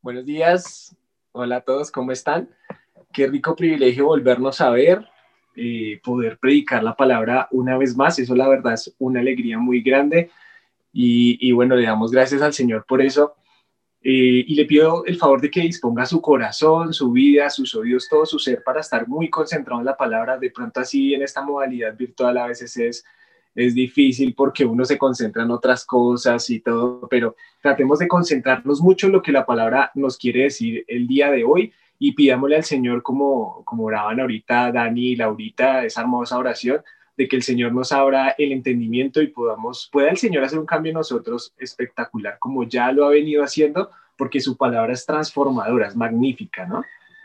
Buenos días, hola a todos, ¿cómo están? Qué rico privilegio volvernos a ver, poder predicar la palabra una vez más, eso la verdad es una alegría muy grande y bueno, le damos gracias al Señor por eso y le pido el favor de que disponga su corazón, su vida, sus oídos, todo su ser para estar muy concentrado en la palabra. De pronto así en esta modalidad virtual a veces es difícil porque uno se concentra en otras cosas y todo, pero tratemos de concentrarnos mucho en lo que la palabra nos quiere decir el día de hoy y pidámosle al Señor como oraban ahorita Dani y Laurita, esa hermosa oración, de que el Señor nos abra el entendimiento y pueda el Señor hacer un cambio en nosotros espectacular, como ya lo ha venido haciendo, porque su palabra es transformadora, es magnífica, ¿no?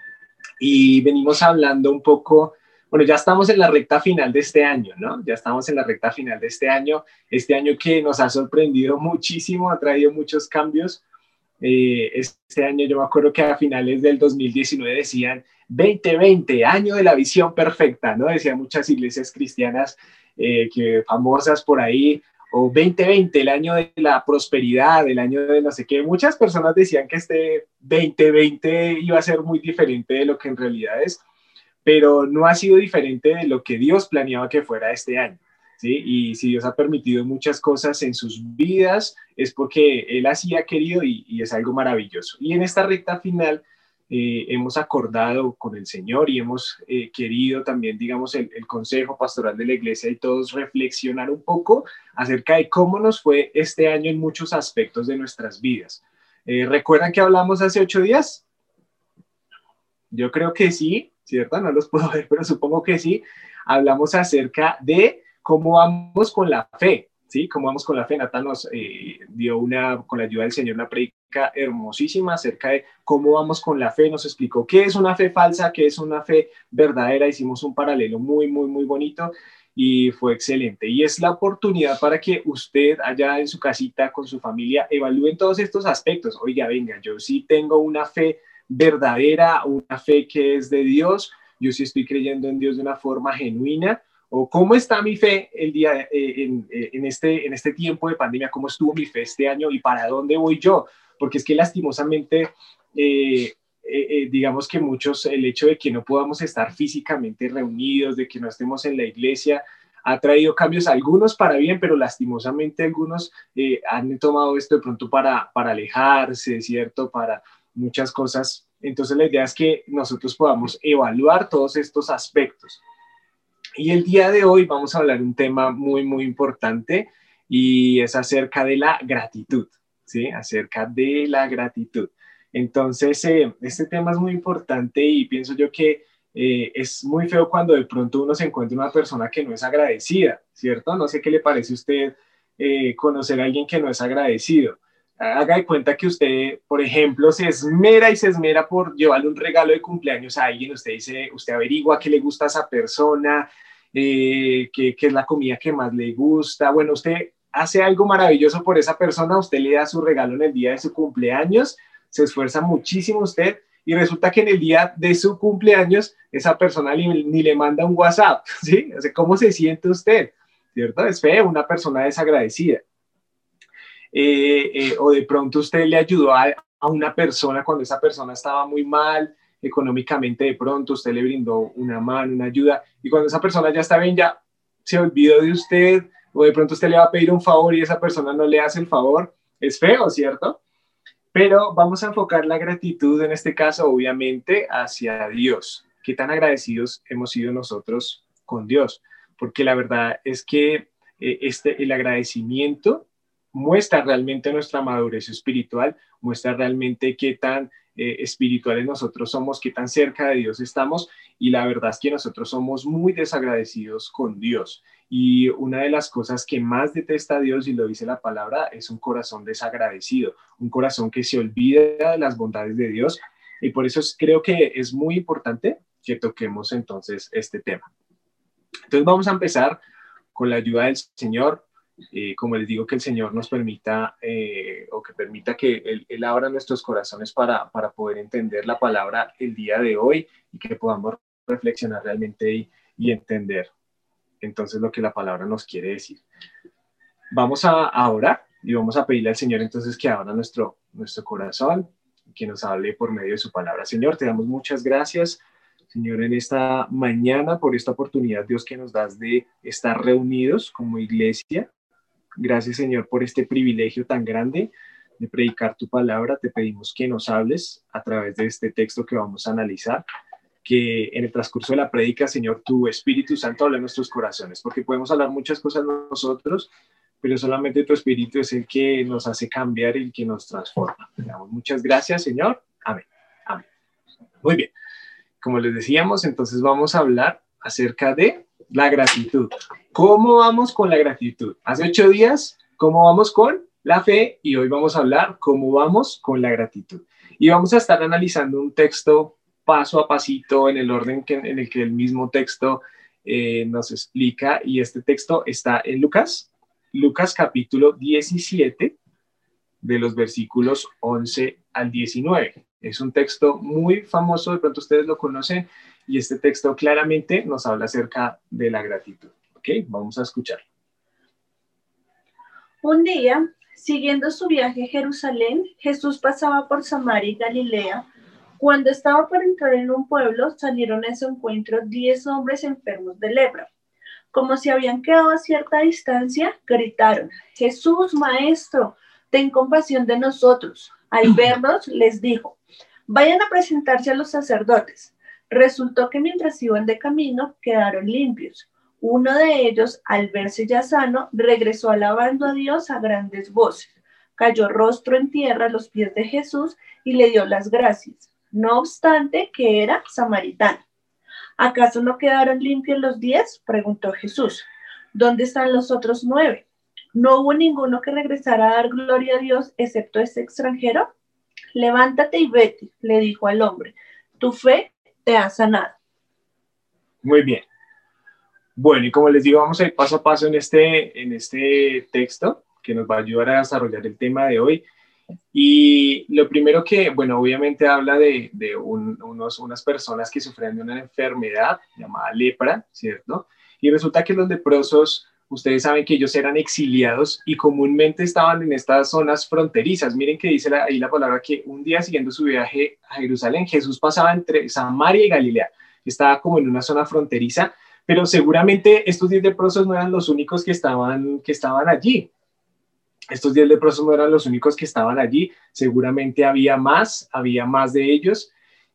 Y venimos hablando un poco, bueno, ya estamos en la recta final de este año, ¿no? Ya estamos en la recta final de este año que nos ha sorprendido muchísimo, ha traído muchos cambios. Este año yo me acuerdo que a finales del 2019 decían 2020, año de la visión perfecta, ¿no? Decían muchas iglesias cristianas famosas por ahí, o 2020, el año de la prosperidad, el año de no sé qué. Muchas personas decían que este 2020 iba a ser muy diferente de lo que en realidad es, pero no ha sido diferente de lo que Dios planeaba que fuera este año. ¿Sí? Y si Dios ha permitido muchas cosas en sus vidas, es porque Él así ha querido y es algo maravilloso. Y en esta recta final hemos acordado con el Señor y hemos querido también, digamos, el Consejo Pastoral de la Iglesia y todos reflexionar un poco acerca de cómo nos fue este año en muchos aspectos de nuestras vidas. ¿Recuerdan que hablamos hace 8 días? Yo creo que sí, ¿cierto? No los puedo ver, pero supongo que sí. Hablamos acerca de cómo vamos con la fe, ¿sí? Cómo vamos con la fe. Nata nos dio con la ayuda del Señor, una predica hermosísima acerca de cómo vamos con la fe. Nos explicó qué es una fe falsa, qué es una fe verdadera. Hicimos un paralelo muy, muy, muy bonito y fue excelente. Y es la oportunidad para que usted allá en su casita con su familia evalúen todos estos aspectos. Oiga, venga, yo sí tengo una fe verdadera, una fe que es de Dios, yo sí estoy creyendo en Dios de una forma genuina, o cómo está mi fe el día en este tiempo de pandemia, cómo estuvo mi fe este año y para dónde voy yo, porque es que lastimosamente digamos que muchos, el hecho de que no podamos estar físicamente reunidos, de que no estemos en la iglesia, ha traído cambios, algunos para bien, pero lastimosamente algunos han tomado esto de pronto para alejarse, ¿cierto? Para muchas cosas. Entonces la idea es que nosotros podamos evaluar todos estos aspectos. Y el día de hoy vamos a hablar de un tema muy, muy importante y es acerca de la gratitud, ¿sí? Acerca de la gratitud. Entonces, este tema es muy importante y pienso yo que es muy feo cuando de pronto uno se encuentra una persona que no es agradecida, ¿cierto? No sé qué le parece a usted conocer a alguien que no es agradecido. Haga de cuenta que usted, por ejemplo, se esmera y se esmera por llevarle un regalo de cumpleaños a alguien. Usted dice, usted averigua qué le gusta a esa persona, qué es la comida que más le gusta. Bueno, usted hace algo maravilloso por esa persona, usted le da su regalo en el día de su cumpleaños, se esfuerza muchísimo usted y resulta que en el día de su cumpleaños esa persona ni le manda un WhatsApp, ¿sí? O sea, ¿cómo se siente usted? ¿Cierto? Es feo, una persona desagradecida. O de pronto usted le ayudó a una persona cuando esa persona estaba muy mal económicamente, de pronto usted le brindó una mano, una ayuda, y cuando esa persona ya está bien, ya se olvidó de usted, o de pronto usted le va a pedir un favor y esa persona no le hace el favor, es feo, ¿cierto? Pero vamos a enfocar la gratitud en este caso, obviamente, hacia Dios. ¿Qué tan agradecidos hemos sido nosotros con Dios? Porque la verdad es que el agradecimiento muestra realmente nuestra madurez espiritual, muestra realmente qué tan espirituales nosotros somos, qué tan cerca de Dios estamos, y la verdad es que nosotros somos muy desagradecidos con Dios. Y una de las cosas que más detesta Dios, y lo dice la palabra, es un corazón desagradecido, un corazón que se olvida de las bondades de Dios. Y por eso creo que es muy importante que toquemos entonces este tema. Entonces vamos a empezar con la ayuda del Señor. Como les digo, que el Señor nos permita o que permita que Él abra nuestros corazones para poder entender la palabra el día de hoy y que podamos reflexionar realmente y entender entonces lo que la palabra nos quiere decir. Vamos a orar y vamos a pedirle al Señor entonces que abra nuestro corazón, que nos hable por medio de su palabra. Señor, te damos muchas gracias, Señor, en esta mañana por esta oportunidad, Dios, que nos das de estar reunidos como iglesia. Gracias, Señor, por este privilegio tan grande de predicar tu palabra. Te pedimos que nos hables a través de este texto que vamos a analizar, que en el transcurso de la prédica, Señor, tu Espíritu Santo hable en nuestros corazones, porque podemos hablar muchas cosas nosotros, pero solamente tu Espíritu es el que nos hace cambiar y el que nos transforma. Te damos muchas gracias, Señor. Amén. Amén. Muy bien. Como les decíamos, entonces vamos a hablar acerca de la gratitud. ¿Cómo vamos con la gratitud? Hace 8 días, ¿cómo vamos con la fe? Y hoy vamos a hablar cómo vamos con la gratitud. Y vamos a estar analizando un texto paso a pasito en el orden en el que el mismo texto nos explica. Y este texto está en Lucas capítulo 17, de los versículos 11 al 19. Es un texto muy famoso, de pronto ustedes lo conocen, y este texto claramente nos habla acerca de la gratitud. ¿Ok? Vamos a escuchar. Un día, siguiendo su viaje a Jerusalén, Jesús pasaba por Samaria y Galilea. Cuando estaba por entrar en un pueblo, salieron a su encuentro 10 hombres enfermos de lepra. Como se habían quedado a cierta distancia, gritaron: «Jesús, Maestro, ten compasión de nosotros». Al verlos, les dijo: «Vayan a presentarse a los sacerdotes». Resultó que mientras iban de camino, quedaron limpios. Uno de ellos, al verse ya sano, regresó alabando a Dios a grandes voces. Cayó rostro en tierra a los pies de Jesús y le dio las gracias, no obstante que era samaritano. ¿Acaso no quedaron limpios los 10? Preguntó Jesús. ¿Dónde están los otros 9? ¿No hubo ninguno que regresara a dar gloria a Dios excepto este extranjero? Levántate y vete, le dijo al hombre. Tu fe te ha sanado. Muy bien. Bueno, y como les digo, vamos a ir paso a paso en este texto que nos va a ayudar a desarrollar el tema de hoy. Y lo primero que, bueno, obviamente habla de unas personas que sufren de una enfermedad llamada lepra, ¿cierto? Y resulta que los leprosos, ustedes saben que ellos eran exiliados y comúnmente estaban en estas zonas fronterizas. Miren que dice ahí la palabra que un día siguiendo su viaje a Jerusalén, Jesús pasaba entre Samaria y Galilea. Estaba como en una zona fronteriza, pero seguramente estos 10 leprosos no eran los únicos que estaban allí. Estos 10 leprosos no eran los únicos que estaban allí, seguramente había más de ellos,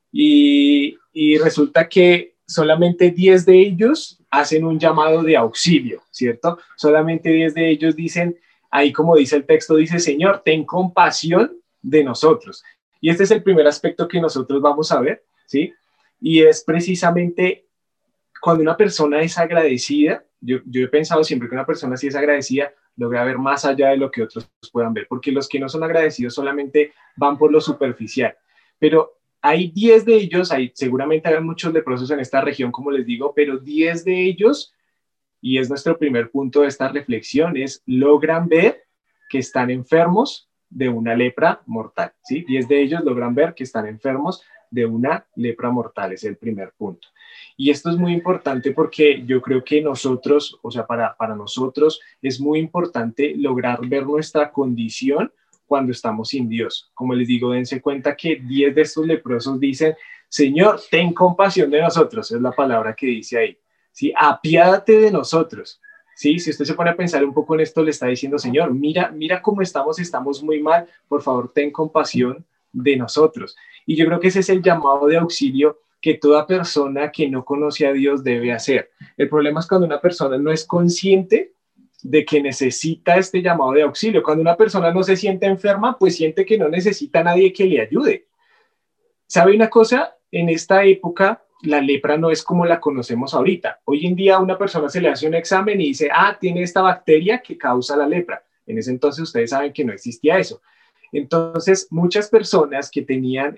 y resulta que solamente 10 de ellos hacen un llamado de auxilio, ¿cierto? Solamente 10 de ellos dicen, ahí como dice el texto, dice: Señor, ten compasión de nosotros. Y este es el primer aspecto que nosotros vamos a ver, ¿sí? Y es precisamente cuando una persona es agradecida. Yo he pensado siempre que una persona si es agradecida logra ver más allá de lo que otros puedan ver, porque los que no son agradecidos solamente van por lo superficial. Pero hay 10 de ellos, seguramente hay muchos leprosos en esta región, como les digo, pero 10 de ellos, y es nuestro primer punto de esta reflexión, logran ver que están enfermos de una lepra mortal, ¿sí? 10 de ellos logran ver que están enfermos de una lepra mortal, es el primer punto. Y esto es muy importante porque yo creo que nosotros, o sea, para nosotros es muy importante lograr ver nuestra condición cuando estamos sin Dios. Como les digo, dense cuenta que 10 de estos leprosos dicen: Señor, ten compasión de nosotros, es la palabra que dice ahí, ¿sí? Apiádate de nosotros, ¿sí? Si usted se pone a pensar un poco en esto, le está diciendo: Señor, mira cómo estamos muy mal, por favor, ten compasión de nosotros. Y yo creo que ese es el llamado de auxilio que toda persona que no conoce a Dios debe hacer. El problema es cuando una persona no es consciente de que necesita este llamado de auxilio. Cuando una persona no se siente enferma, pues siente que no necesita a nadie que le ayude. ¿Sabe una cosa? En esta época, la lepra no es como la conocemos ahorita. Hoy en día a una persona se le hace un examen y dice: tiene esta bacteria que causa la lepra. En ese entonces ustedes saben que no existía eso. Entonces, muchas personas que tenían,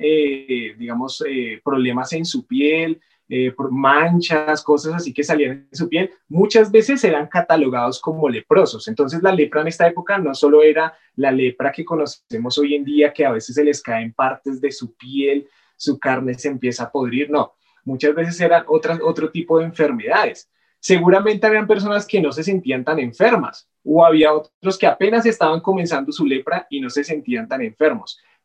problemas en su piel, manchas, cosas así que salían en su piel, muchas veces eran catalogados como leprosos. Entonces, la lepra en esta época no solo era la lepra que conocemos hoy en día, que a veces se les caen partes de su piel, su carne se empieza a podrir, no. Muchas veces eran otro tipo de enfermedades. Seguramente habían personas que no se sentían tan enfermas, o había otros que apenas estaban comenzando su lepra y no se sentían tan enfermos.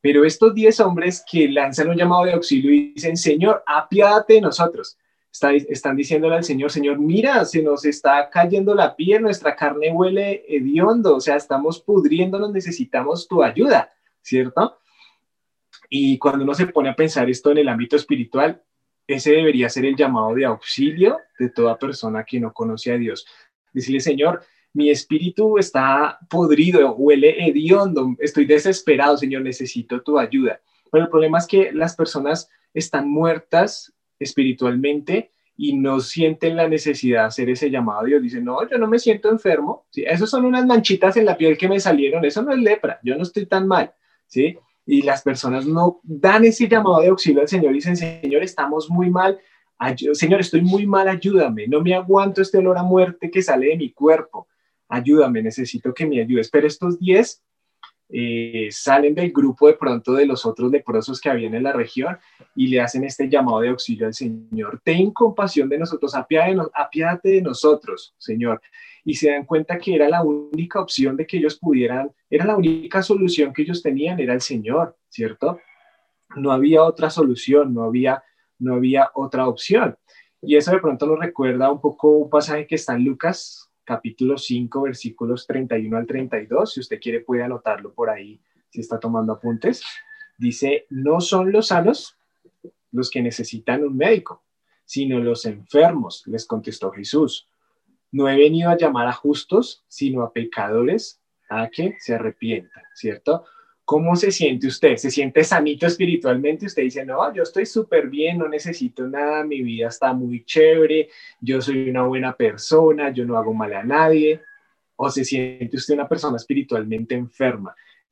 Pero estos 10 hombres que lanzan un llamado de auxilio y dicen, Señor, apiádate de nosotros. Están diciéndole al Señor, Señor, mira, se nos está cayendo la piel, nuestra carne huele hediondo, o sea, estamos pudriéndonos, necesitamos tu ayuda, ¿cierto? Y cuando uno se pone a pensar esto en el ámbito espiritual, ese debería ser el llamado de auxilio de toda persona que no conoce a Dios. Decirle, Señor, mi espíritu está podrido, huele hediondo, estoy desesperado, Señor, necesito tu ayuda. Pero el problema es que las personas están muertas espiritualmente y no sienten la necesidad de hacer ese llamado a Dios. Dicen, no, yo no me siento enfermo, ¿sí? Esos son unas manchitas en la piel que me salieron, eso no es lepra, yo no estoy tan mal, ¿sí? Y las personas no dan ese llamado de auxilio al Señor y dicen, Señor, estamos muy mal, Señor, estoy muy mal, ayúdame, no me aguanto este olor a muerte que sale de mi cuerpo, ayúdame, necesito que me ayudes. Pero estos 10 salen del grupo de pronto de los otros leprosos que habían en la región y le hacen este llamado de auxilio al Señor. Ten compasión de nosotros, apiádate de nosotros, Señor. Y se dan cuenta que era la única opción de que ellos pudieran, era la única solución que ellos tenían, era el Señor, ¿cierto? No había otra solución, no había otra opción. Y eso de pronto nos recuerda un poco un pasaje que está en Lucas, capítulo 5, versículos 31 al 32. Si usted quiere puede anotarlo por ahí, si está tomando apuntes. Dice, no son los sanos los que necesitan un médico, sino los enfermos, les contestó Jesús. No he venido a llamar a justos, sino a pecadores a que se arrepientan, ¿cierto? ¿Cómo se siente usted? ¿Se siente sanito espiritualmente? Usted dice, no, yo estoy súper bien, no necesito nada, mi vida está muy chévere, yo soy una buena persona, yo no hago mal a nadie. ¿O se siente usted una persona espiritualmente enferma?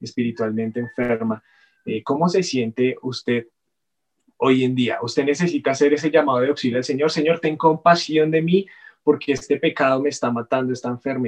¿Cómo se siente usted hoy en día? Usted necesita hacer ese llamado de auxilio al Señor. Señor, ten compasión de mí porque este pecado me está matando, esta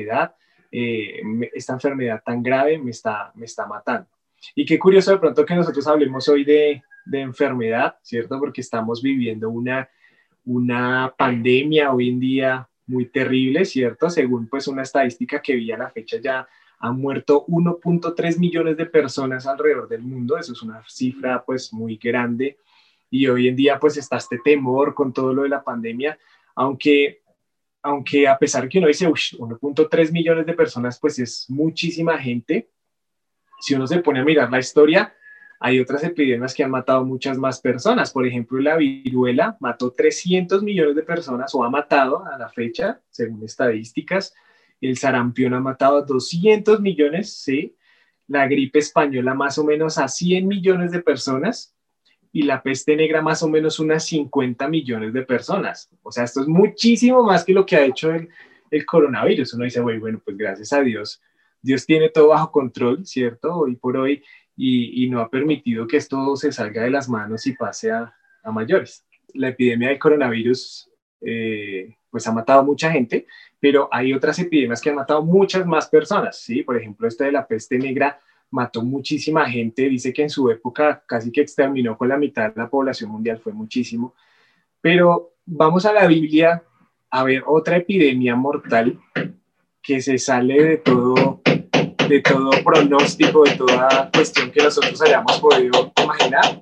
enfermedad tan grave me está matando. Y qué curioso de pronto que nosotros hablemos hoy de enfermedad, ¿cierto? Porque estamos viviendo una pandemia hoy en día muy terrible, ¿cierto? Según pues una estadística que vi a la fecha ya han muerto 1.3 millones de personas alrededor del mundo. Eso es una cifra pues muy grande. Y hoy en día pues está este temor con todo lo de la pandemia, aunque a pesar que uno dice 1.3 millones de personas, pues es muchísima gente. Si uno se pone a mirar la historia, hay otras epidemias que han matado muchas más personas. Por ejemplo, la viruela mató 300 millones de personas o ha matado a la fecha, según estadísticas. El sarampión ha matado a 200 millones, ¿sí? La gripe española más o menos a 100 millones de personas. Y la peste negra más o menos unas 50 millones de personas. O sea, esto es muchísimo más que lo que ha hecho el coronavirus. Uno dice, bueno, pues gracias a Dios, Dios tiene todo bajo control, ¿cierto? Hoy por hoy, y no ha permitido que esto se salga de las manos y pase a mayores. La epidemia del coronavirus, pues ha matado a mucha gente, pero hay otras epidemias que han matado muchas más personas, ¿sí? Por ejemplo, esta de la peste negra mató muchísima gente, dice que en su época casi que exterminó con la mitad de la población mundial, fue muchísimo. Pero vamos a la Biblia a ver otra epidemia mortal que se sale de todo pronóstico, de toda cuestión que nosotros hayamos podido imaginar.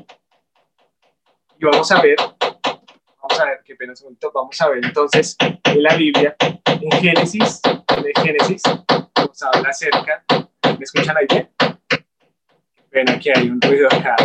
Y vamos a ver, qué pena un segundo, vamos a ver entonces en la Biblia, en Génesis nos habla acerca. ¿Me escuchan ahí bien? Ven, aquí hay un ruido acá.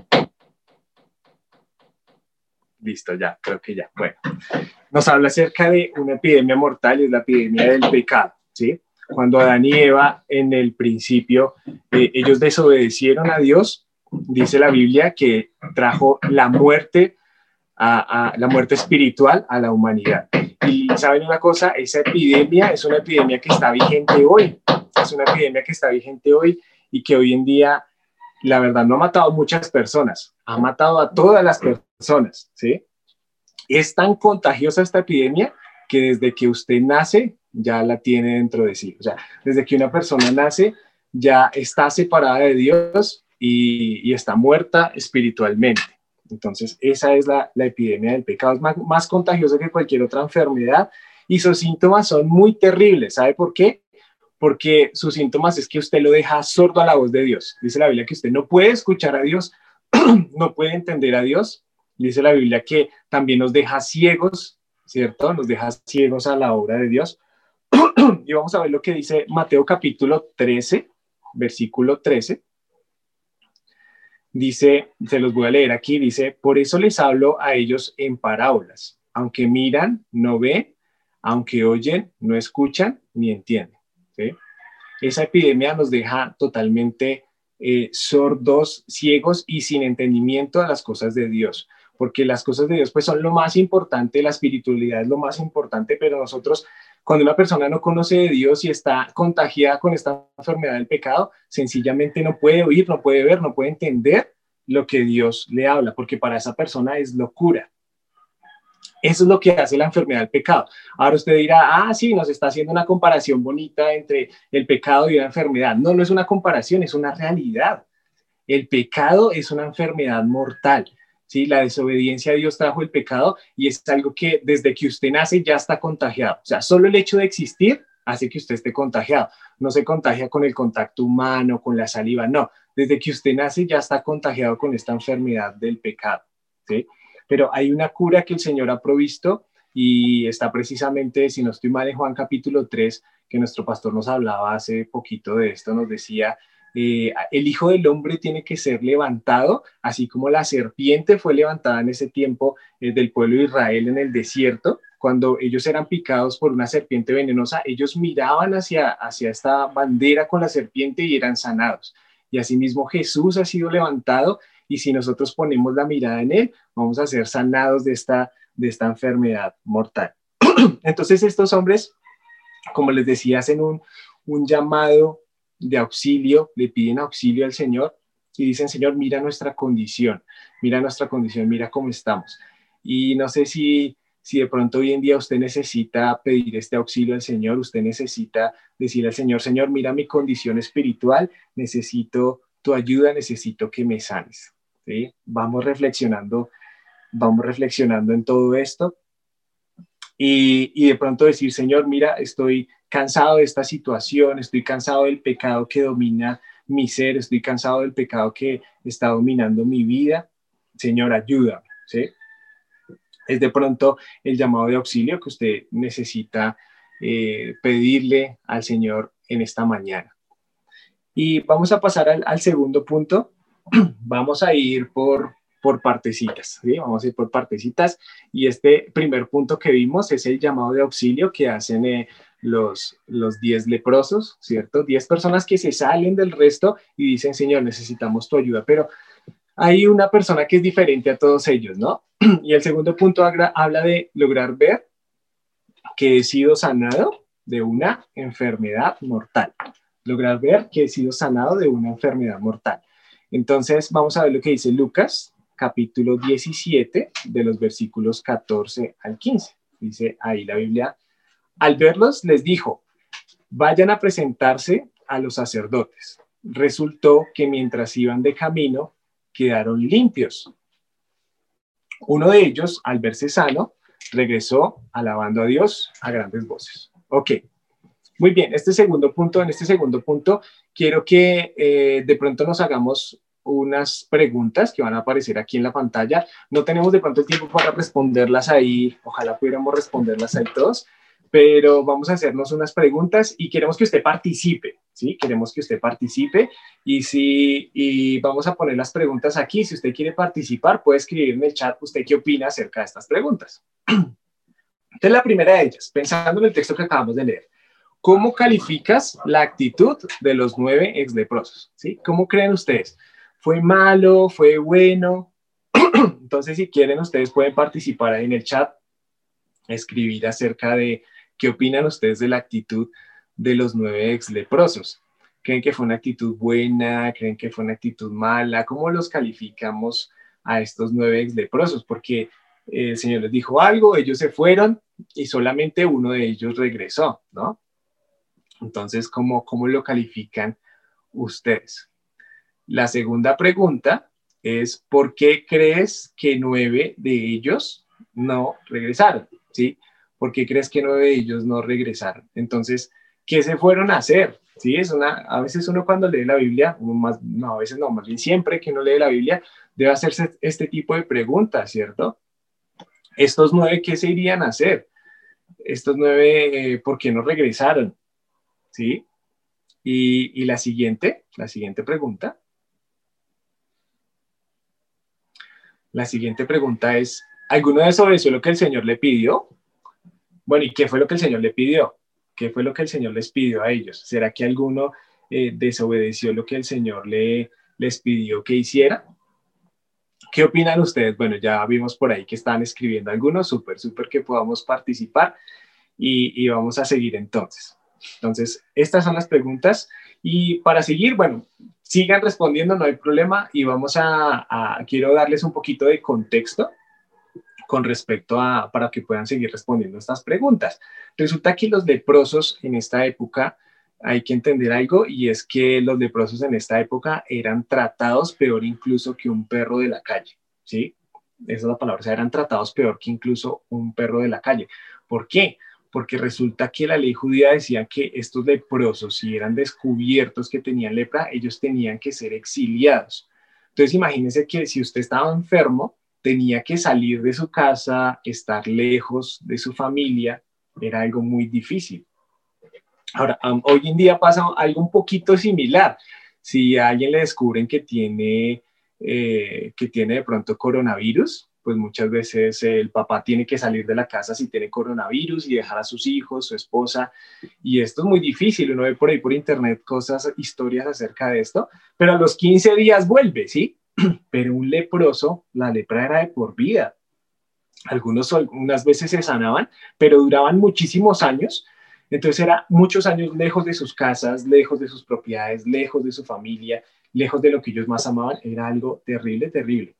Listo, ya, creo que ya. Bueno, nos habla acerca de una epidemia mortal, es la epidemia del pecado, ¿sí? Cuando Adán y Eva en el principio, ellos desobedecieron a Dios, dice la Biblia que trajo la muerte, la muerte espiritual a la humanidad. Y saben una cosa, esa epidemia es una epidemia que está vigente hoy, y que hoy en día, la verdad, no ha matado a muchas personas, ha matado a todas las personas, ¿sí? Es tan contagiosa esta epidemia que desde que usted nace ya la tiene dentro de sí. O sea, desde que una persona nace ya está separada de Dios y está muerta espiritualmente. Entonces, esa es la epidemia del pecado. Es más contagiosa que cualquier otra enfermedad y sus síntomas son muy terribles. ¿Sabe por qué? porque sus síntomas es que usted lo deja sordo a la voz de Dios. Dice la Biblia que usted no puede escuchar a Dios, no puede entender a Dios. Dice la Biblia que también nos deja ciegos, ¿cierto? Nos deja ciegos a la obra de Dios. Y vamos a ver lo que dice Mateo capítulo 13, versículo 13. Dice, se los voy a leer aquí, dice, por eso les hablo a ellos en parábolas. Aunque miran, no ven, aunque oyen, no escuchan, ni entienden. ¿Sí? Esa epidemia nos deja totalmente sordos, ciegos y sin entendimiento de las cosas de Dios, porque las cosas de Dios pues son lo más importante, la espiritualidad es lo más importante, pero nosotros, cuando una persona no conoce de Dios y está contagiada con esta enfermedad del pecado, sencillamente no puede oír, no puede ver, no puede entender lo que Dios le habla, porque para esa persona es locura. Eso es lo que hace la enfermedad del pecado. Ahora usted dirá, sí, nos está haciendo una comparación bonita entre el pecado y la enfermedad. No, no es una comparación, es una realidad. El pecado es una enfermedad mortal. ¿Sí? La desobediencia a Dios trajo el pecado y es algo que desde que usted nace ya está contagiado. O sea, solo el hecho de existir hace que usted esté contagiado. No se contagia con el contacto humano, con la saliva, no. Desde que usted nace ya está contagiado con esta enfermedad del pecado. ¿Sí? Pero hay una cura que el Señor ha provisto y está precisamente, si no estoy mal, en Juan capítulo 3, que nuestro pastor nos hablaba hace poquito de esto, nos decía, el Hijo del Hombre tiene que ser levantado, así como la serpiente fue levantada en ese tiempo del pueblo de Israel en el desierto. Cuando ellos eran picados por una serpiente venenosa, ellos miraban hacia esta bandera con la serpiente y eran sanados. Y asimismo Jesús ha sido levantado y si nosotros ponemos la mirada en Él, vamos a ser sanados de esta enfermedad mortal. Entonces estos hombres, como les decía, hacen un llamado de auxilio, le piden auxilio al Señor y dicen, Señor, mira nuestra condición, mira cómo estamos. Y no sé si de pronto hoy en día usted necesita pedir este auxilio al Señor, usted necesita decirle al Señor, Señor, mira mi condición espiritual, necesito tu ayuda, necesito que me sanes. ¿Sí? Vamos reflexionando en todo esto y de pronto decir, Señor, mira, estoy cansado de esta situación, estoy cansado del pecado que domina mi ser, estoy cansado del pecado que está dominando mi vida. Señor, ayúdame. ¿Sí? Es de pronto el llamado de auxilio que usted necesita pedirle al Señor en esta mañana. Y vamos a pasar al segundo punto. Vamos a ir por partecitas, ¿sí? Vamos a ir por partecitas y este primer punto que vimos es el llamado de auxilio que hacen los 10 leprosos, ¿cierto? 10 personas que se salen del resto y dicen, Señor, necesitamos tu ayuda, pero hay una persona que es diferente a todos ellos, ¿no? Y el segundo punto habla de lograr ver que he sido sanado de una enfermedad mortal. Lograr ver que he sido sanado de una enfermedad mortal. Entonces, vamos a ver lo que dice Lucas, capítulo 17, de los versículos 14 al 15. Dice ahí la Biblia, al verlos les dijo, vayan a presentarse a los sacerdotes. Resultó que mientras iban de camino, quedaron limpios. Uno de ellos, al verse sano, regresó alabando a Dios a grandes voces. Ok, muy bien, en este segundo punto, quiero que de pronto nos hagamos unas preguntas que van a aparecer aquí en la pantalla. No tenemos de pronto el tiempo para responderlas ahí, ojalá pudiéramos responderlas ahí todos, pero vamos a hacernos unas preguntas y queremos que usted participe, ¿sí? Queremos que usted participe y vamos a poner las preguntas aquí. Si usted quiere participar, puede escribir en el chat usted qué opina acerca de estas preguntas. Entonces, la primera de ellas, pensando en el texto que acabamos de leer, ¿cómo calificas la actitud de los 9 exleprosos? ¿Sí? ¿Cómo creen ustedes? ¿Fue malo? ¿Fue bueno? Entonces, si quieren, ustedes pueden participar ahí en el chat, escribir acerca de qué opinan ustedes de la actitud de los 9 exleprosos. ¿Creen que fue una actitud buena? ¿Creen que fue una actitud mala? ¿Cómo los calificamos a estos 9 exleprosos? Porque el Señor les dijo algo, ellos se fueron y solamente uno de ellos regresó, ¿no? Entonces, ¿cómo lo califican ustedes? La segunda pregunta es, ¿por qué crees que 9 de ellos no regresaron? ¿Sí? ¿Por qué crees que 9 de ellos no regresaron? Entonces, ¿Qué se fueron a hacer? ¿Sí? A veces uno cuando lee la Biblia, no, a veces no, más bien siempre que uno lee la Biblia, debe hacerse este tipo de preguntas, ¿cierto? Estos 9, ¿qué se irían a hacer? Estos 9, ¿por qué no regresaron? ¿Sí? Y la siguiente pregunta. La siguiente pregunta es, ¿alguno desobedeció lo que el Señor le pidió? Bueno, ¿y qué fue lo que el Señor le pidió? ¿Qué fue lo que el Señor les pidió a ellos? ¿Será que alguno desobedeció lo que el Señor les pidió que hiciera? ¿Qué opinan ustedes? Bueno, ya vimos por ahí que están escribiendo algunos, súper que podamos participar y vamos a seguir entonces. Entonces, estas son las preguntas y para seguir, bueno, sigan respondiendo, no hay problema y quiero darles un poquito de contexto con respecto para que puedan seguir respondiendo estas preguntas. Resulta que los leprosos en esta época, hay que entender algo y es que los leprosos en esta época eran tratados peor incluso que un perro de la calle, ¿sí? Esa es la palabra, o sea, eran tratados peor que incluso un perro de la calle. ¿Por qué? Porque resulta que la ley judía decía que estos leprosos, si eran descubiertos que tenían lepra, ellos tenían que ser exiliados. Entonces, imagínense que si usted estaba enfermo, tenía que salir de su casa, estar lejos de su familia, era algo muy difícil. Ahora, hoy en día pasa algo un poquito similar. Si a alguien le descubren que tiene de pronto coronavirus, pues muchas veces el papá tiene que salir de la casa si tiene coronavirus y dejar a sus hijos, su esposa, y esto es muy difícil, uno ve por ahí por internet historias acerca de esto, pero a los 15 días vuelve, ¿sí? Pero un leproso, la lepra era de por vida. Unas veces se sanaban, pero duraban muchísimos años. Entonces era muchos años lejos de sus casas, lejos de sus propiedades, lejos de su familia, lejos de lo que ellos más amaban. Era algo terrible, terrible.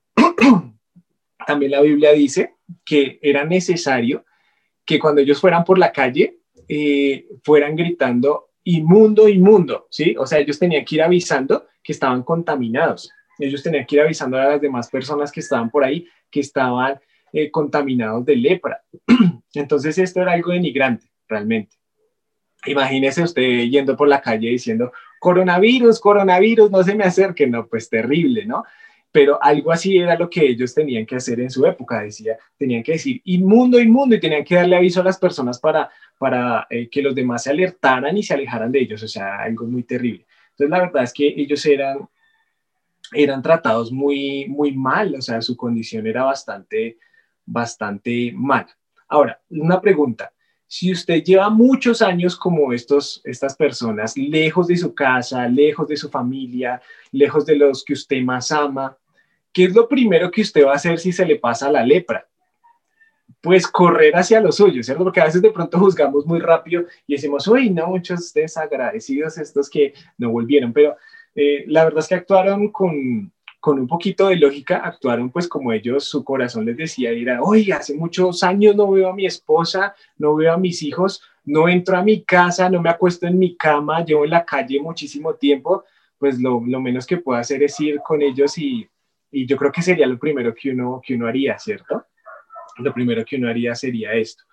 También la Biblia dice que era necesario que cuando ellos fueran por la calle, fueran gritando inmundo, inmundo, ¿sí? O sea, ellos tenían que ir avisando que estaban contaminados. Ellos tenían que ir avisando a las demás personas que estaban por ahí que estaban contaminados de lepra. Entonces esto era algo denigrante, realmente. Imagínese usted yendo por la calle diciendo, coronavirus, coronavirus, no se me acerque, no, pues terrible, ¿no? Pero algo así era lo que ellos tenían que hacer en su época, tenían que decir inmundo, inmundo, y tenían que darle aviso a las personas para que los demás se alertaran y se alejaran de ellos, o sea, algo muy terrible. Entonces la verdad es que ellos eran tratados muy, muy mal, o sea, su condición era bastante mala. Ahora, una pregunta. Si usted lleva muchos años como estas personas, lejos de su casa, lejos de su familia, lejos de los que usted más ama, ¿qué es lo primero que usted va a hacer si se le pasa la lepra? Pues correr hacia lo suyo, ¿cierto? Porque a veces de pronto juzgamos muy rápido y decimos, uy, no, muchos desagradecidos estos que no volvieron, pero la verdad es que actuaron con un poquito de lógica, actuaron pues como ellos, su corazón les decía, era, oye, hace muchos años no veo a mi esposa, no veo a mis hijos, no entro a mi casa, no me acuesto en mi cama, llevo en la calle muchísimo tiempo, pues lo menos que puedo hacer es ir con ellos y yo creo que sería lo primero que uno haría, ¿cierto? Lo primero que uno haría sería esto.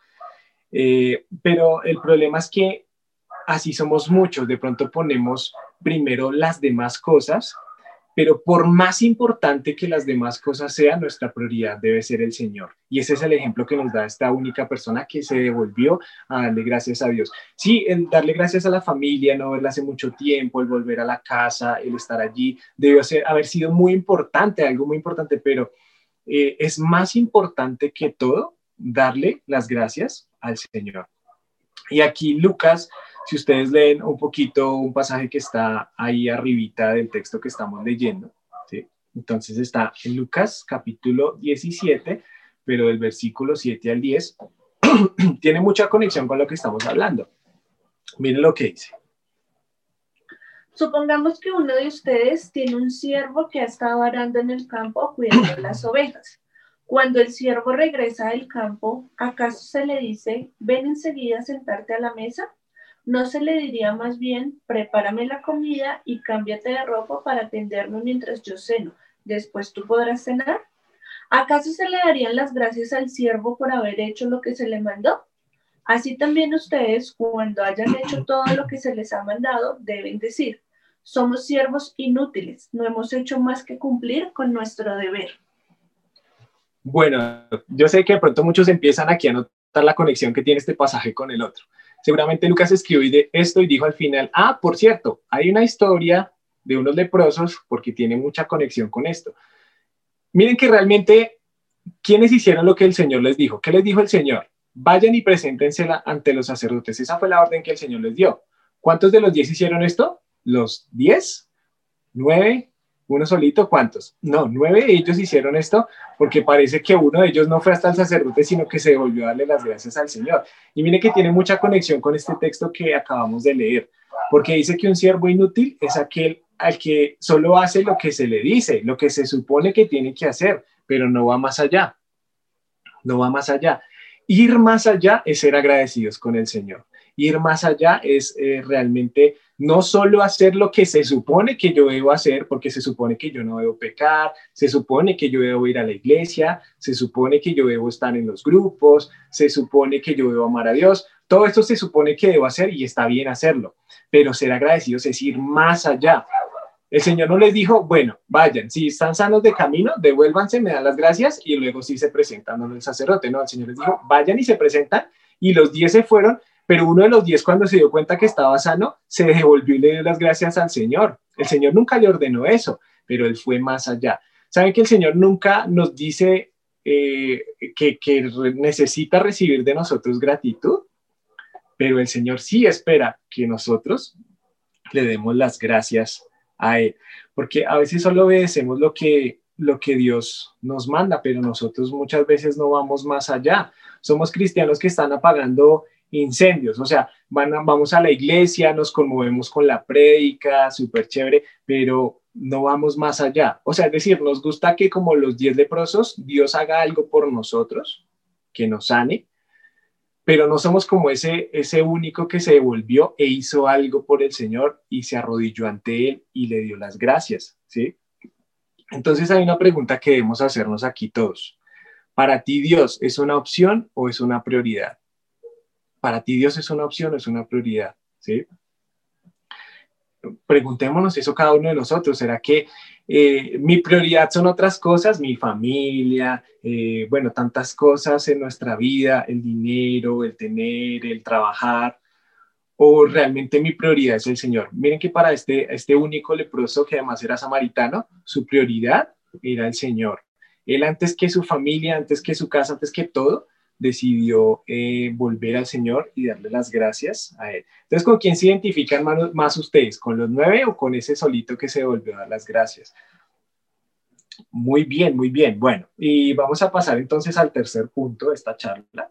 Pero el problema es que así somos muchos, de pronto ponemos primero las demás cosas, pero por más importante que las demás cosas sean, nuestra prioridad debe ser el Señor. Y ese es el ejemplo que nos da esta única persona que se devolvió a darle gracias a Dios. Sí, el darle gracias a la familia, no verla hace mucho tiempo, el volver a la casa, el estar allí, haber sido muy importante, algo muy importante, pero es más importante que todo darle las gracias al Señor. Y aquí Lucas, si ustedes leen un poquito un pasaje que está ahí arribita del texto que estamos leyendo, ¿sí? Entonces está en Lucas capítulo 17, pero del versículo 7 al 10, tiene mucha conexión con lo que estamos hablando. Miren lo que dice. Supongamos que uno de ustedes tiene un siervo que ha estado arando en el campo cuidando las ovejas. Cuando el siervo regresa del campo, ¿acaso se le dice, ven enseguida a sentarte a la mesa? ¿No se le diría más bien, prepárame la comida y cámbiate de ropa para atenderme mientras yo ceno? Después tú podrás cenar. ¿Acaso se le darían las gracias al siervo por haber hecho lo que se le mandó? Así también ustedes, cuando hayan hecho todo lo que se les ha mandado, deben decir: somos siervos inútiles, no hemos hecho más que cumplir con nuestro deber. Bueno, yo sé que de pronto muchos empiezan aquí a notar la conexión que tiene este pasaje con el otro. Seguramente Lucas escribió de esto y dijo al final, por cierto, hay una historia de unos leprosos porque tiene mucha conexión con esto. Miren que realmente, ¿quiénes hicieron lo que el Señor les dijo? ¿Qué les dijo el Señor? Vayan y preséntense ante los sacerdotes. Esa fue la orden que el Señor les dio. ¿Cuántos de los 10 hicieron esto? ¿Los 10? ¿9? ¿Uno solito? ¿Cuántos? No, 9 de ellos hicieron esto porque parece que uno de ellos no fue hasta el sacerdote, sino que se devolvió a darle las gracias al Señor. Y mire que tiene mucha conexión con este texto que acabamos de leer, porque dice que un siervo inútil es aquel al que solo hace lo que se le dice, lo que se supone que tiene que hacer, pero no va más allá. No va más allá. Ir más allá es ser agradecidos con el Señor. Ir más allá es realmente no solo hacer lo que se supone que yo debo hacer, porque se supone que yo no debo pecar, se supone que yo debo ir a la iglesia, se supone que yo debo estar en los grupos, se supone que yo debo amar a Dios. Todo esto se supone que debo hacer y está bien hacerlo, pero ser agradecidos es ir más allá. El Señor no les dijo, bueno, vayan, si están sanos de camino, devuélvanse, me dan las gracias y luego sí se presentan donde el sacerdote. No, el Señor les dijo, vayan y se presentan, y los 10 se fueron, pero uno de los 10 cuando se dio cuenta que estaba sano, se devolvió y le dio las gracias al Señor. El Señor nunca le ordenó eso, pero él fue más allá. ¿Saben que el Señor nunca nos dice que necesita recibir de nosotros gratitud? Pero el Señor sí espera que nosotros le demos las gracias a Él, porque a veces solo obedecemos lo que Dios nos manda, pero nosotros muchas veces no vamos más allá. Somos cristianos que están apagando incendios, o sea, vamos a la iglesia, nos conmovemos con la prédica, súper chévere, pero no vamos más allá. O sea, es decir, nos gusta que como los 10 leprosos, Dios haga algo por nosotros, que nos sane, pero no somos como ese único que se devolvió e hizo algo por el Señor y se arrodilló ante Él y le dio las gracias, ¿sí? Entonces hay una pregunta que debemos hacernos aquí todos. ¿Para ti Dios es una opción o es una prioridad? ¿Para ti Dios es una opción o es una prioridad? ¿Sí? Preguntémonos eso cada uno de nosotros. ¿Será que mi prioridad son otras cosas? Mi familia, bueno, tantas cosas en nuestra vida, el dinero, el tener, el trabajar, o realmente mi prioridad es el Señor. Miren que para este único leproso, que además era samaritano, su prioridad era el Señor. Él antes que su familia, antes que su casa, antes que todo, decidió volver al Señor y darle las gracias a Él. Entonces, ¿con quién se identifican más ustedes? ¿Con los 9 o con ese solito que se volvió a dar las gracias? Muy bien, muy bien. Bueno, y vamos a pasar entonces al tercer punto de esta charla.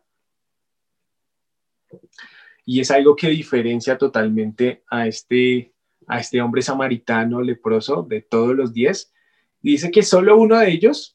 Y es algo que diferencia totalmente a este hombre samaritano leproso de todos los 10. Dice que solo uno de ellos,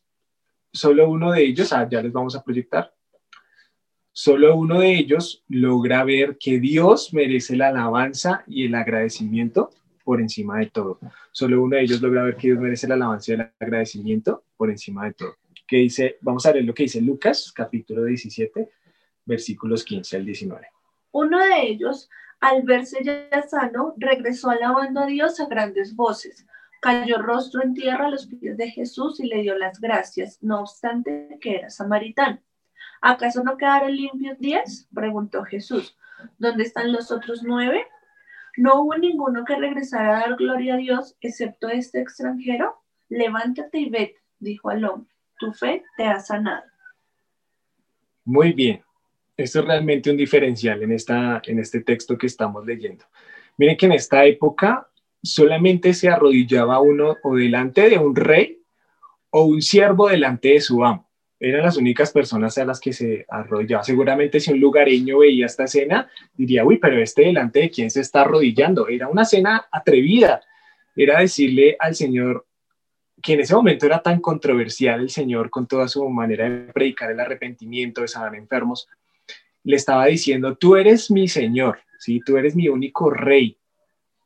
ya les vamos a proyectar, solo uno de ellos logra ver que Dios merece la alabanza y el agradecimiento por encima de todo. Solo uno de ellos logra ver que Dios merece la alabanza y el agradecimiento por encima de todo. ¿Qué dice? Vamos a ver lo que dice Lucas, capítulo 17, versículos 15 al 19. Uno de ellos, al verse ya sano, regresó alabando a Dios a grandes voces. Cayó rostro en tierra a los pies de Jesús y le dio las gracias, no obstante que era samaritano. ¿Acaso no quedaron limpios 10? Preguntó Jesús. ¿Dónde están los otros 9? ¿No hubo ninguno que regresara a dar gloria a Dios, excepto este extranjero? Levántate y vete, dijo al hombre. Tu fe te ha sanado. Muy bien. Esto es realmente un diferencial en este texto que estamos leyendo. Miren que en esta época solamente se arrodillaba uno o delante de un rey o un siervo delante de su amo. Eran las únicas personas a las que se arrodillaba. Seguramente si un lugareño veía esta escena, diría, uy, pero delante de quién se está arrodillando. Era una escena atrevida. Era decirle al Señor, que en ese momento era tan controversial, el Señor con toda su manera de predicar el arrepentimiento, de sanar enfermos, le estaba diciendo, tú eres mi Señor, ¿sí? Tú eres mi único rey,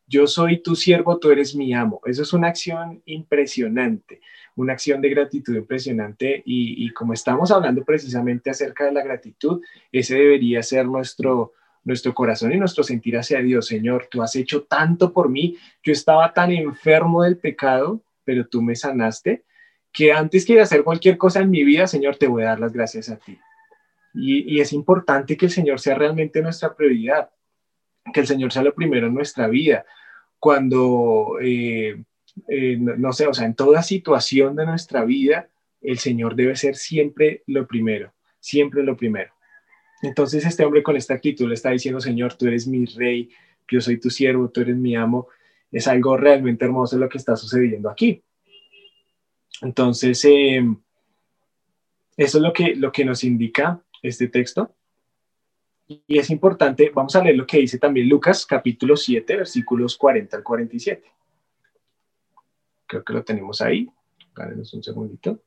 yo soy tu siervo, tú eres mi amo. Eso es una acción impresionante, una acción de gratitud impresionante y como estamos hablando precisamente acerca de la gratitud, ese debería ser nuestro corazón y nuestro sentir hacia Dios. Señor, tú has hecho tanto por mí, yo estaba tan enfermo del pecado, pero tú me sanaste, que antes que hacer cualquier cosa en mi vida, Señor, te voy a dar las gracias a ti. Y es importante que el Señor sea realmente nuestra prioridad, que el Señor sea lo primero en nuestra vida. Cuando, no sé, o sea, en toda situación de nuestra vida, el Señor debe ser siempre lo primero, siempre lo primero. Entonces este hombre con esta actitud le está diciendo, Señor, tú eres mi rey, yo soy tu siervo, tú eres mi amo. Es algo realmente hermoso lo que está sucediendo aquí. Entonces, eso es lo que nos indica este texto. Y es importante, vamos a leer lo que dice también Lucas, capítulo 7, versículos 40 al 47. Creo que lo tenemos ahí. Párenos un segundito.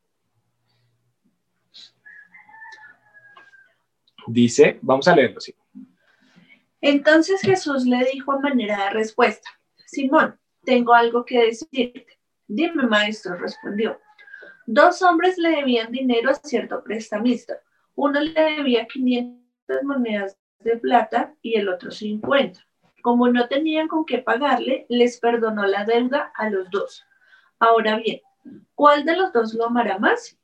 Dice, vamos a leerlo, sí. Entonces Jesús le dijo a manera de respuesta, Simón, tengo algo que decirte. Dime, maestro, respondió. 2 hombres le debían dinero a cierto prestamista. Uno le debía 500 monedas de plata y el otro 50. Como no tenían con qué pagarle, les perdonó la deuda a los 2. Ahora bien, ¿cuál de los 2 lo amará más?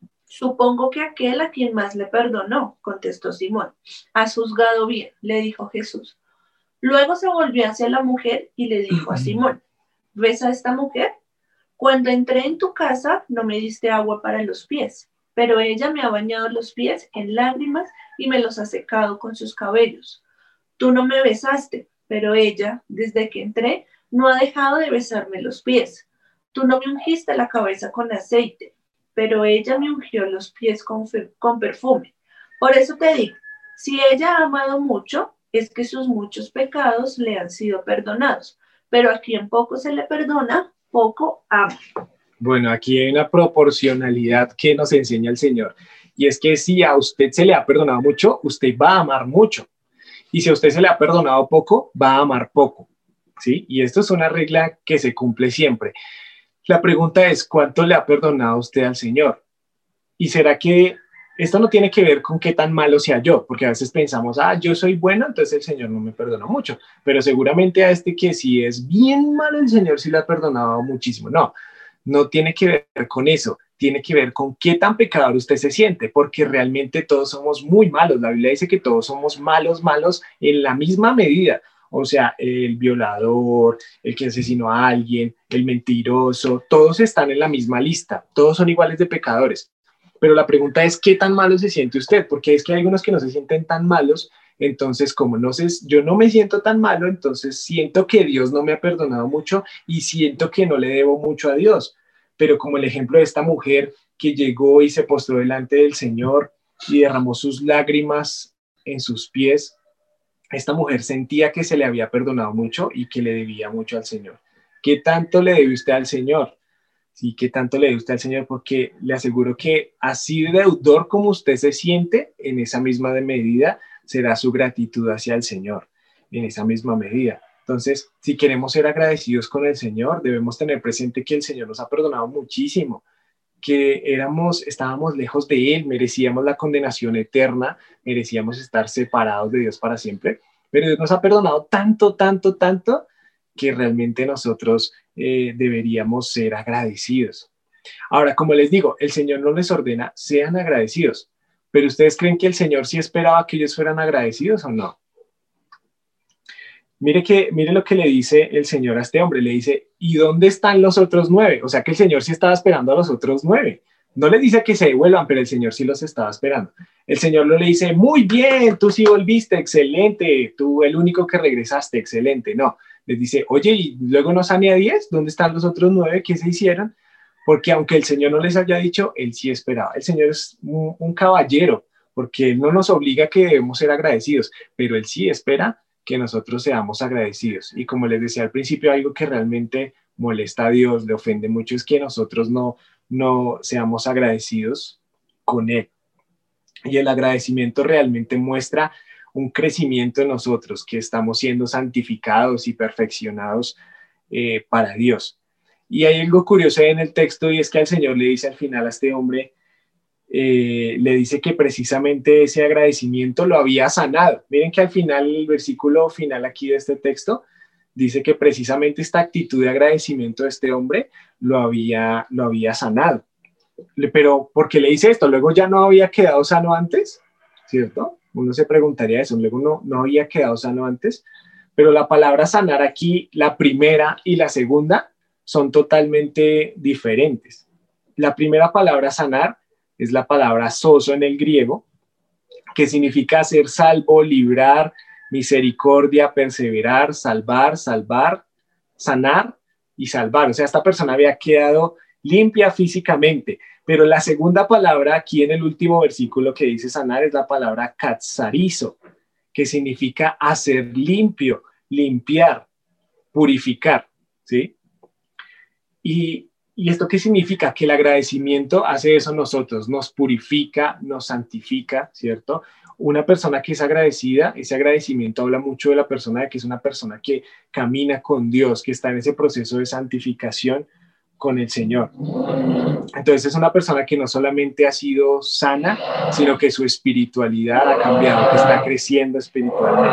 Supongo que aquel a quien más le perdonó, contestó Simón. Has juzgado bien, le dijo Jesús. Luego se volvió hacia la mujer y le dijo a Simón, ¿ves a esta mujer? Cuando entré en tu casa no me diste agua para los pies, pero ella me ha bañado los pies en lágrimas y me los ha secado con sus cabellos. Tú no me besaste, pero ella, desde que entré, no ha dejado de besarme los pies. Tú no me ungiste la cabeza con aceite, pero ella me ungió los pies con perfume. Por eso te digo, si ella ha amado mucho, es que sus muchos pecados le han sido perdonados, pero a quien poco se le perdona, poco ama. Bueno, aquí hay una proporcionalidad que nos enseña el Señor, y es que si a usted se le ha perdonado mucho, usted va a amar mucho, y si a usted se le ha perdonado poco, va a amar poco, ¿sí? Y esto es una regla que se cumple siempre. La pregunta es, ¿cuánto le ha perdonado usted al Señor? ¿Y será que esto no tiene que ver con qué tan malo sea yo? Porque a veces pensamos, yo soy bueno, entonces el Señor no me perdona mucho. Pero seguramente a este que sí es bien malo, el Señor sí le ha perdonado muchísimo. No, no tiene que ver con eso. Tiene que ver con qué tan pecador usted se siente, porque realmente todos somos muy malos. La Biblia dice que todos somos malos, malos en la misma medida. O sea, el violador, el que asesinó a alguien, el mentiroso, todos están en la misma lista. Todos son iguales de pecadores. Pero la pregunta es, ¿qué tan malo se siente usted? Porque es que hay algunos que no se sienten tan malos, entonces como no sé, yo no me siento tan malo, entonces siento que Dios no me ha perdonado mucho y siento que no le debo mucho a Dios. Pero como el ejemplo de esta mujer que llegó y se postró delante del Señor y derramó sus lágrimas en sus pies, esta mujer sentía que se le había perdonado mucho y que le debía mucho al Señor. ¿Qué tanto le debe usted al Señor? Sí, ¿qué tanto le debe usted al Señor? Porque le aseguro que así de deudor como usted se siente, en esa misma medida será su gratitud hacia el Señor, en esa misma medida. Entonces, si queremos ser agradecidos con el Señor, debemos tener presente que el Señor nos ha perdonado muchísimo, que estábamos lejos de Él, merecíamos la condenación eterna, merecíamos estar separados de Dios para siempre, pero Dios nos ha perdonado tanto, tanto, tanto, que realmente nosotros deberíamos ser agradecidos. Ahora, como les digo, el Señor no les ordena, sean agradecidos, pero ¿ustedes creen que el Señor sí esperaba que ellos fueran agradecidos o no? Mire lo que le dice el Señor a este hombre, le dice, ¿y dónde están los otros 9? O sea que el Señor sí estaba esperando a los otros 9. No le dice que se devuelvan, pero el Señor sí los estaba esperando. El Señor no le dice, muy bien, tú sí volviste, excelente, tú el único que regresaste, excelente. No, les dice, oye, ¿y luego no sane a 10? ¿Dónde están los otros 9? ¿Qué se hicieron? Porque aunque el Señor no les haya dicho, Él sí esperaba. El Señor es un caballero, porque Él no nos obliga a que debemos ser agradecidos, pero Él sí espera que nosotros seamos agradecidos. Y como les decía al principio, algo que realmente molesta a Dios, le ofende mucho, es que nosotros no seamos agradecidos con Él. Y el agradecimiento realmente muestra un crecimiento en nosotros, que estamos siendo santificados y perfeccionados para Dios. Y hay algo curioso en el texto, y es que el Señor le dice al final a este hombre, le dice que precisamente ese agradecimiento lo había sanado. Miren que al final, el versículo final aquí de este texto, dice que precisamente esta actitud de agradecimiento de este hombre lo había sanado. Pero ¿por qué le dice esto? Luego ya no había quedado sano antes, ¿cierto? Uno se preguntaría eso, luego no había quedado sano antes, pero la palabra sanar aquí, la primera y la segunda, son totalmente diferentes. La primera palabra sanar es la palabra sozo en el griego, que significa ser salvo, librar, misericordia, perseverar, salvar, sanar y salvar. O sea, esta persona había quedado limpia físicamente, pero la segunda palabra aquí en el último versículo que dice sanar es la palabra katsarizo, que significa hacer limpio, limpiar, purificar, ¿sí? ¿Y esto qué significa? Que el agradecimiento hace eso nosotros, nos purifica, nos santifica, ¿cierto? Una persona que es agradecida, ese agradecimiento habla mucho de la persona, de que es una persona que camina con Dios, que está en ese proceso de santificación con el Señor. Entonces es una persona que no solamente ha sido sana, sino que su espiritualidad ha cambiado, que está creciendo espiritualmente.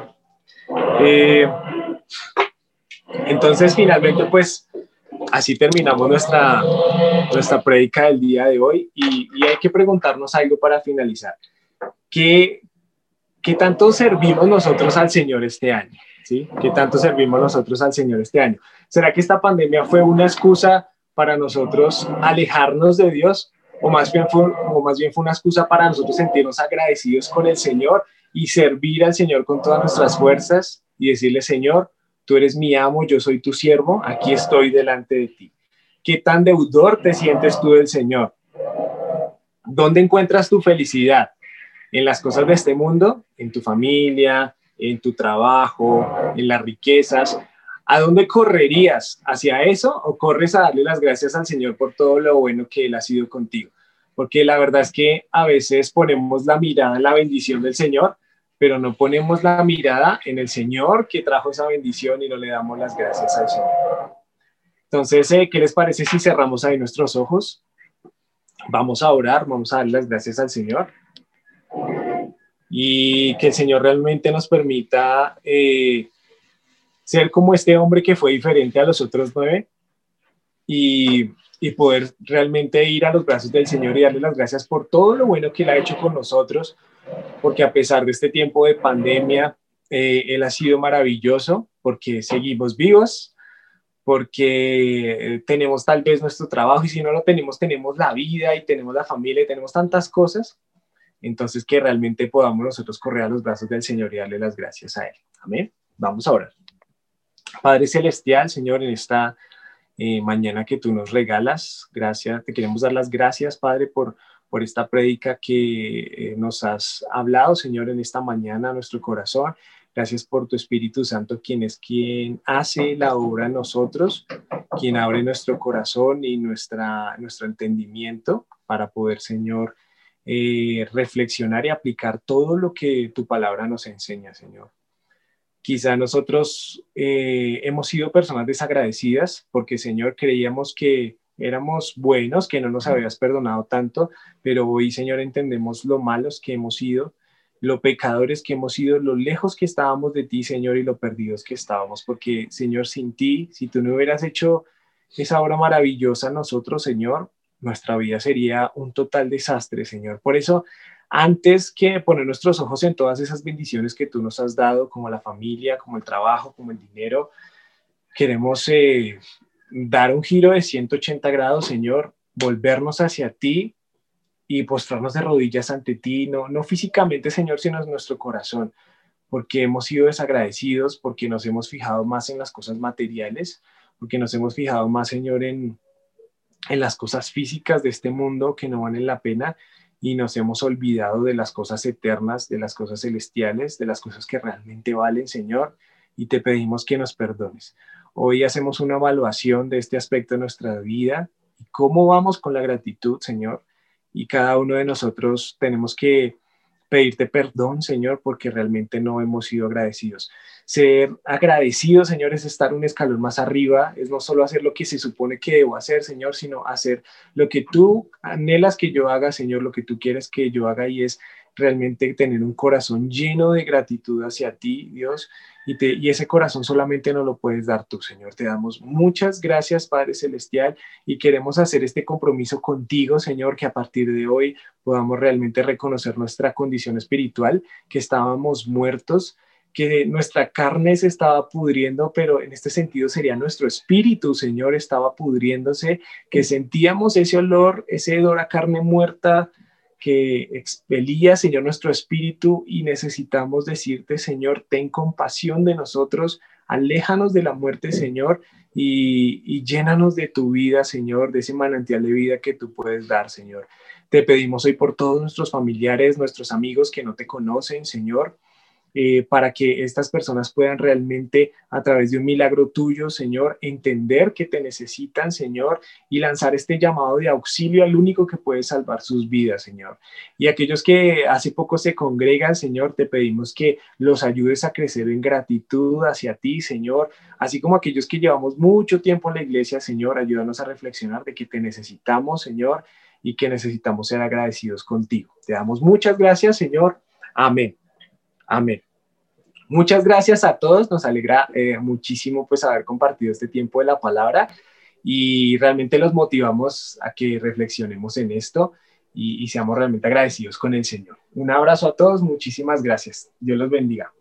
Entonces finalmente pues así terminamos nuestra prédica del día de hoy y hay que preguntarnos algo para finalizar. ¿Qué tanto servimos nosotros al Señor este año? ¿Sí? ¿Qué tanto servimos nosotros al Señor este año? ¿Será que esta pandemia fue una excusa para nosotros alejarnos de Dios? ¿O más bien fue una excusa para nosotros sentirnos agradecidos con el Señor y servir al Señor con todas nuestras fuerzas y decirle, Señor, tú eres mi amo, yo soy tu siervo, aquí estoy delante de ti? ¿Qué tan deudor te sientes tú del Señor? ¿Dónde encuentras tu felicidad? ¿En las cosas de este mundo? ¿En tu familia? ¿En tu trabajo? ¿En las riquezas? ¿A dónde correrías? ¿Hacia eso o corres a darle las gracias al Señor por todo lo bueno que Él ha sido contigo? Porque la verdad es que a veces ponemos la mirada en la bendición del Señor, pero no ponemos la mirada en el Señor que trajo esa bendición y no le damos las gracias al Señor. Entonces, ¿qué les parece si cerramos ahí nuestros ojos? Vamos a orar, vamos a dar las gracias al Señor y que el Señor realmente nos permita ser como este hombre que fue diferente a los otros 9 y poder realmente ir a los brazos del Señor y darle las gracias por todo lo bueno que Él ha hecho con nosotros, porque a pesar de este tiempo de pandemia, Él ha sido maravilloso, porque seguimos vivos, porque tenemos tal vez nuestro trabajo y si no lo tenemos, tenemos la vida y tenemos la familia y tenemos tantas cosas, entonces que realmente podamos nosotros correr a los brazos del Señor y darle las gracias a Él. Amén. Vamos a orar. Padre Celestial, Señor, en esta mañana que tú nos regalas, gracias, te queremos dar las gracias, Padre, por esta prédica que nos has hablado, Señor, en esta mañana a nuestro corazón. Gracias por tu Espíritu Santo, quien hace la obra en nosotros, quien abre nuestro corazón y nuestro entendimiento para poder, Señor, reflexionar y aplicar todo lo que tu palabra nos enseña, Señor. Quizá nosotros hemos sido personas desagradecidas porque, Señor, creíamos que éramos buenos, que no nos habías perdonado tanto, pero hoy, Señor, entendemos lo malos que hemos sido, lo pecadores que hemos sido, lo lejos que estábamos de ti, Señor, y lo perdidos que estábamos, porque, Señor, sin ti, si tú no hubieras hecho esa obra maravillosa en nosotros, Señor, nuestra vida sería un total desastre, Señor. Por eso, antes que poner nuestros ojos en todas esas bendiciones que tú nos has dado, como la familia, como el trabajo, como el dinero, queremos dar un giro de 180 grados, Señor, volvernos hacia ti y postrarnos de rodillas ante ti, no físicamente, Señor, sino en nuestro corazón, porque hemos sido desagradecidos, porque nos hemos fijado más en las cosas materiales, porque nos hemos fijado más, Señor, en las cosas físicas de este mundo que no valen la pena, y nos hemos olvidado de las cosas eternas, de las cosas celestiales, de las cosas que realmente valen, Señor, y te pedimos que nos perdones. Hoy hacemos una evaluación de este aspecto de nuestra vida y cómo vamos con la gratitud, Señor, y cada uno de nosotros tenemos que pedirte perdón, Señor, porque realmente no hemos sido agradecidos. Ser agradecido, Señor, es estar un escalón más arriba, es no solo hacer lo que se supone que debo hacer, Señor, sino hacer lo que tú anhelas que yo haga, Señor, lo que tú quieres que yo haga, y es realmente tener un corazón lleno de gratitud hacia ti, Dios, y ese corazón solamente nos lo puedes dar tú, Señor. Te damos muchas gracias, Padre Celestial, y queremos hacer este compromiso contigo, Señor, que a partir de hoy podamos realmente reconocer nuestra condición espiritual, que estábamos muertos, que nuestra carne se estaba pudriendo, pero en este sentido sería nuestro espíritu, Señor, estaba pudriéndose, que sentíamos ese olor a carne muerta que expelía, Señor, nuestro espíritu, y necesitamos decirte, Señor, ten compasión de nosotros, aléjanos de la muerte, Señor, y llénanos de tu vida, Señor, de ese manantial de vida que tú puedes dar, Señor. Te pedimos hoy por todos nuestros familiares, nuestros amigos que no te conocen, Señor, para que estas personas puedan realmente, a través de un milagro tuyo, Señor, entender que te necesitan, Señor, y lanzar este llamado de auxilio al único que puede salvar sus vidas, Señor. Y aquellos que hace poco se congregan, Señor, te pedimos que los ayudes a crecer en gratitud hacia ti, Señor, así como aquellos que llevamos mucho tiempo en la iglesia, Señor, ayúdanos a reflexionar de que te necesitamos, Señor, y que necesitamos ser agradecidos contigo. Te damos muchas gracias, Señor. Amén. Amén. Muchas gracias a todos, nos alegra muchísimo pues haber compartido este tiempo de la palabra, y realmente los motivamos a que reflexionemos en esto y seamos realmente agradecidos con el Señor. Un abrazo a todos, muchísimas gracias. Dios los bendiga.